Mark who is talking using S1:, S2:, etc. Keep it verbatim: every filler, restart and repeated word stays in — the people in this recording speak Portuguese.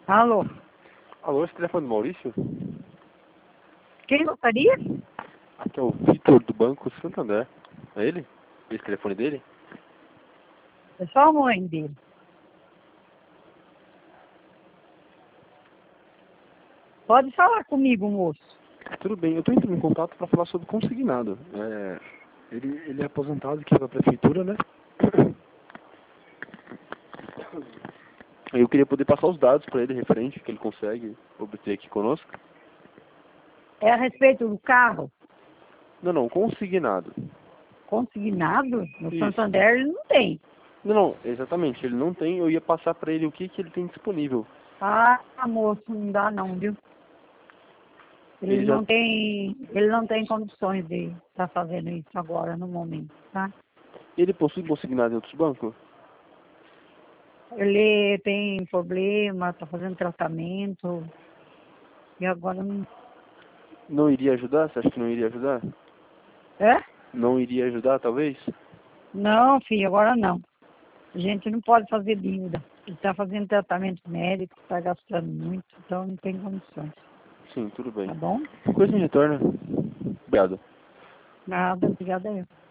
S1: Alô?
S2: Alô, esse telefone do Maurício?
S1: Quem gostaria?
S2: Aqui é o Vitor do Banco Santander. É ele? Esse telefone dele?
S1: É só a mãe dele. Pode falar comigo, moço.
S2: Tudo bem, eu estou entrando em contato para falar sobre consignado. É, ele, ele é aposentado aqui da prefeitura, né? Eu queria poder passar os dados para ele referente que ele consegue obter aqui conosco.
S1: É a respeito do carro
S2: Não, não, consignado.
S1: consignado? No
S2: Isso.
S1: Santander ele não tem.
S2: Não, não, exatamente, ele não tem, eu ia passar para ele o que, que ele tem disponível.
S1: Ah, moço, não dá não, viu? Ele,
S2: Ele já...
S1: não tem, ele não tem condições de estar fazendo isso agora, no momento, tá?
S2: Ele possui consignado em outros bancos?
S1: Ele tem problema, está fazendo tratamento, e agora não...
S2: Não iria ajudar? Você acha que não iria ajudar?
S1: É?
S2: Não iria ajudar, talvez?
S1: Não, filho, agora não. A gente não pode fazer dívida. Ele está fazendo tratamento médico, está gastando muito, então não tem condições.
S2: Sim, tudo bem.
S1: Tá bom?
S2: Coisa me retorna. Obrigado.
S1: Nada, obrigada eu.